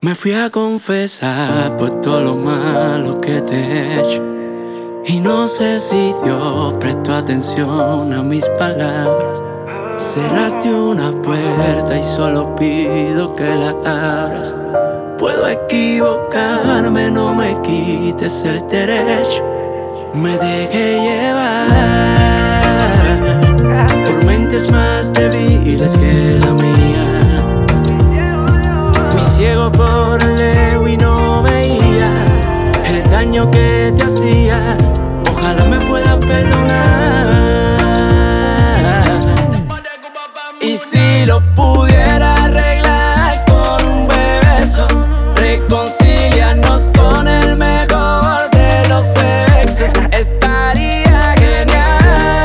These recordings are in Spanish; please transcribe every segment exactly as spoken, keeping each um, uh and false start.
Me fui a confesar por todo lo malo que te he hecho, y no sé si Dios prestó atención a mis palabras. Cerraste una puerta y solo pido que la abras. Puedo equivocarme, no me quites el derecho. Me dejé llevar por mentes más débiles que la mía. Fui ciego por el ego y no veía el daño que te hacía. Ojalá me puedas perdonar. Y si lo pudiera arreglar con un beso, reconciliarnos con el mejor de los sexos, estaría genial.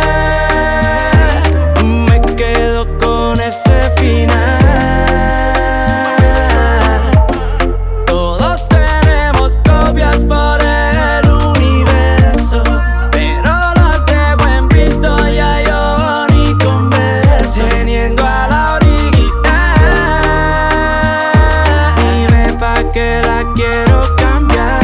Me quedo con ese final. Todos tenemos copias por el universo, pero los dejo en visto, ya yo ni converso, teniendo a la original. Dime pa' qué la quiero cambiar.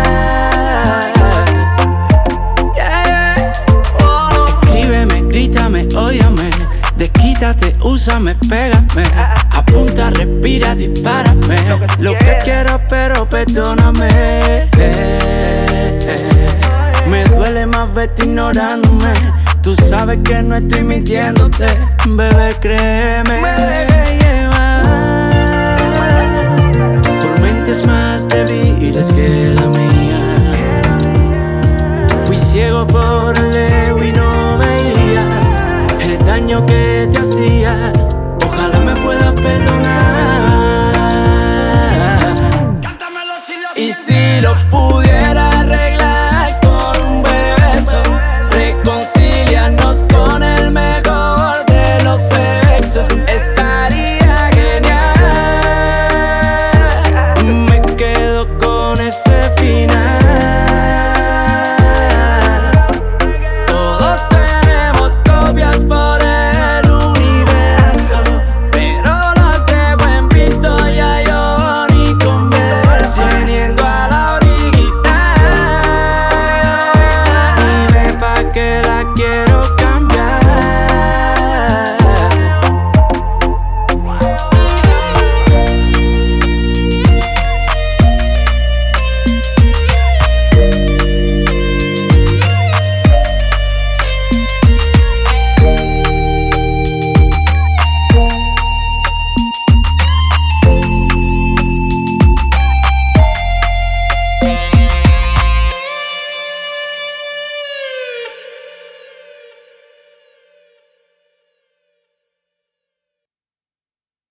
Yeah. Oh. Escríbeme, grítame, ódiame, desquítate, úsame, pégame. Apunta, respira, dispárame. Lo que quiero, pero perdóname. Me duele más verte ignorándome. Tú sabes que no estoy mintiéndote, bebé, créeme. Me dejé llevar por mentes más débiles que la mía. Fui ciego por el ego y no veía el daño que te hacía. Ojalá me puedas perdonar. Y si lo pudiera